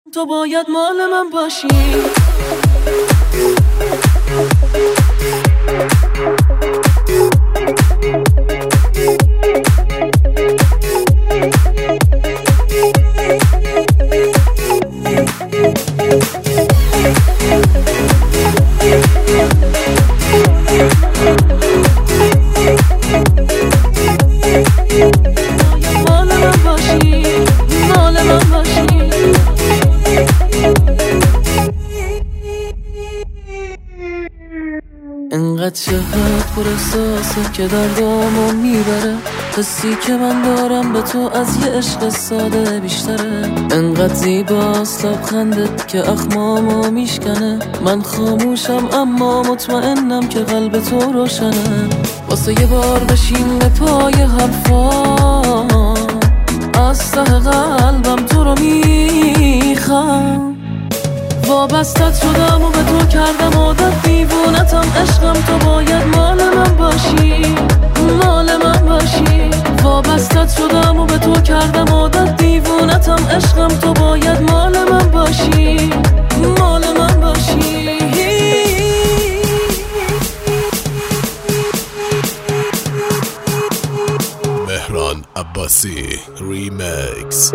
تو باید مال من باشی. انقدر چقدر پر احساسه که دردامو میبره، حسی که من دارم به تو از یه عشق ساده بیشتره. انقدر زیباست لبخندت که اخمامو میشکنه، من خاموشم اما مطمئنم که قلب تو روشنه. واسه یه بار بشین به پای حرفام، از ته قلبم تو رو میخوام. وابستت شدم و به تو کردم عادت، دیوونتم عشقم، تو باید مال من باشی، مال من باشی. وابستت شدم و به تو کردم عادت، دیوونتم عشقم، تو باید مال من باشی، مال من باشی. مهران عباسی ریمیکس.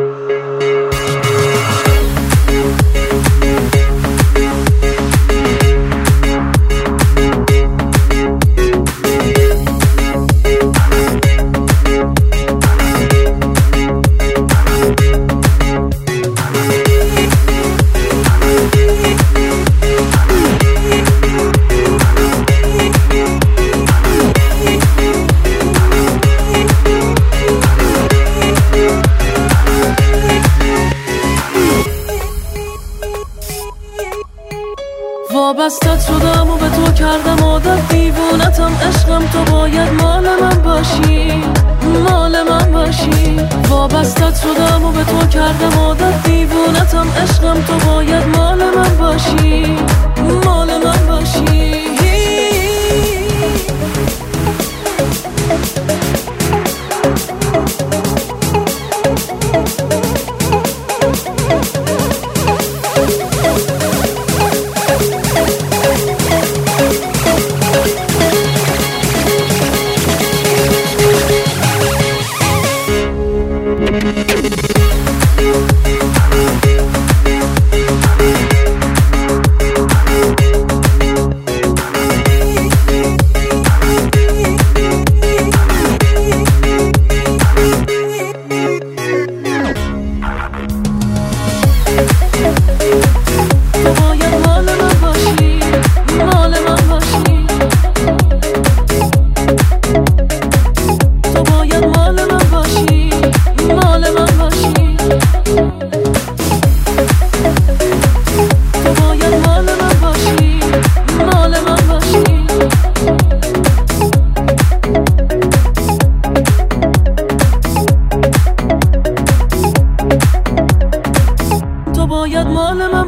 وابستت شدم و به تو کردم عادت، دیوونتم عشقم، تو باید مال من باشی، مال من باشی. وابستت شدم و به تو کردم عادت، دیوونتم عشقم، تو باید مال من باشی، مال من باشی. باید مال من